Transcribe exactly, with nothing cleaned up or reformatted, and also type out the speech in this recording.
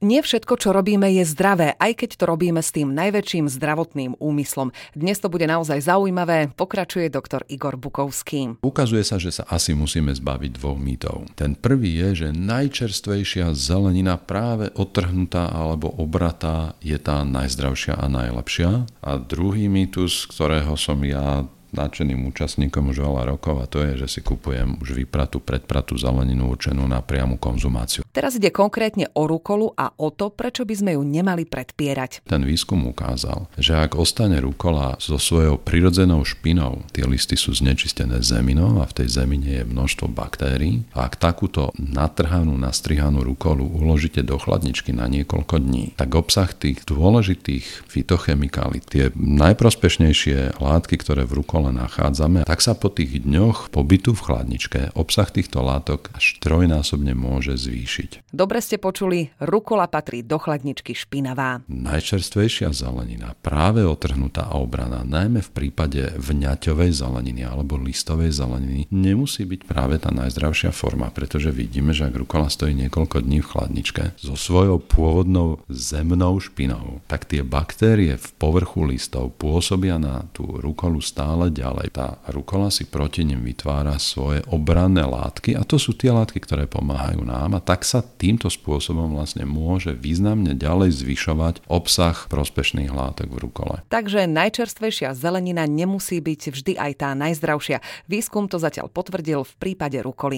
Nie všetko, čo robíme, je zdravé, aj keď to robíme s tým najväčším zdravotným úmyslom. Dnes to bude naozaj zaujímavé, pokračuje doktor Igor Bukovský. Ukazuje sa, že sa asi musíme zbaviť dvoch mýtov. Ten prvý je, že najčerstvejšia zelenina práve odtrhnutá alebo obratá je tá najzdravšia a najlepšia. A druhý mýtus, ktorého som ja nadšeným účastníkom už veľa rokov, a to je, že si kupujem už vypratú, predpratú zeleninu určenú na priamu konzumáciu. Teraz ide konkrétne o rukolu a o to, prečo by sme ju nemali predpierať. Ten výskum ukázal, že ak ostane rukola so svojou prirodzenou špinou, tie listy sú znečistené zeminou a v tej zemine je množstvo baktérií, a ak takúto natrhanú, nastrihanú rukolu uložíte do chladničky na niekoľko dní, tak obsah tých dôležitých fytochemikálií, tie najprospešnejšie látky, ktoré v rukole nachádzame, tak sa po tých dňoch pobytu v chladničke obsah týchto látok až trojnásobne môže zvýšiť. Dobre ste počuli, rukola patrí do chladničky špinavá. Najčerstvejšia zelenina, práve otrhnutá a obraná, najmä v prípade vňaťovej zeleniny alebo listovej zeleniny, nemusí byť práve tá najzdravšia forma, pretože vidíme, že ak rukola stojí niekoľko dní v chladničke so svojou pôvodnou zemnou špinou, tak tie baktérie v povrchu listov pôsobia na tú rukolu stále ďalej. Tá rukola si proti nim vytvára svoje obranné látky a to sú tie látky, ktoré pomáhajú nám, a tak sa týmto spôsobom vlastne môže významne ďalej zvyšovať obsah prospešných látok v rukole. Takže najčerstvejšia zelenina nemusí byť vždy aj tá najzdravšia. Výskum to zatiaľ potvrdil v prípade rukoly.